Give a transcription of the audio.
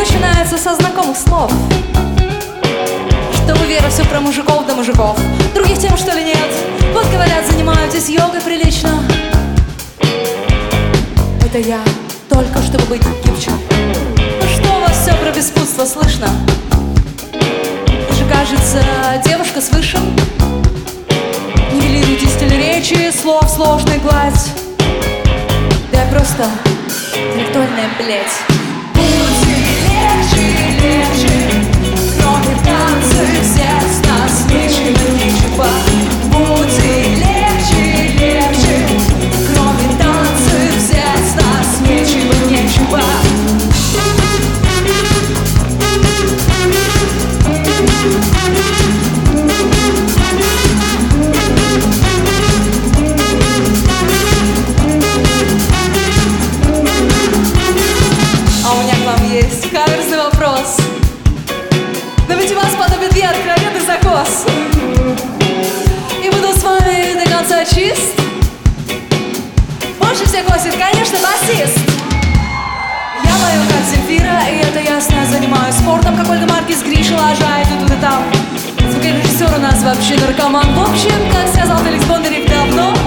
начинается со знакомых слов. Чтобы Вера все про мужиков да мужиков. Других тем что ли нет? Вот говорят, занимаетесь йогой прилично. Это я, только чтобы быть гибче. Ну что у вас все про беспутство слышно? Же кажется, девушка с высшим. Нивелируйте стиль речи, слов сложной гладь. Да я просто интеллектуальная блядь. Пути легче, легче, кроме танцев взять нас ничего. Пути легче, легче, кроме танцев взять нас ничего. А у меня к вам есть каверзный вопрос. Но ведь у вас подобит я откровенный закос. И буду с вами до конца чист. Больше всех косит, конечно, басист. Я пою как Земфира, и это ясно. Занимаюсь спортом, как Ольга Маркис, Гриша лажает и тут и там. Звукорежиссер у нас вообще наркоман. В общем, как сказал Феликс Бондарев давно,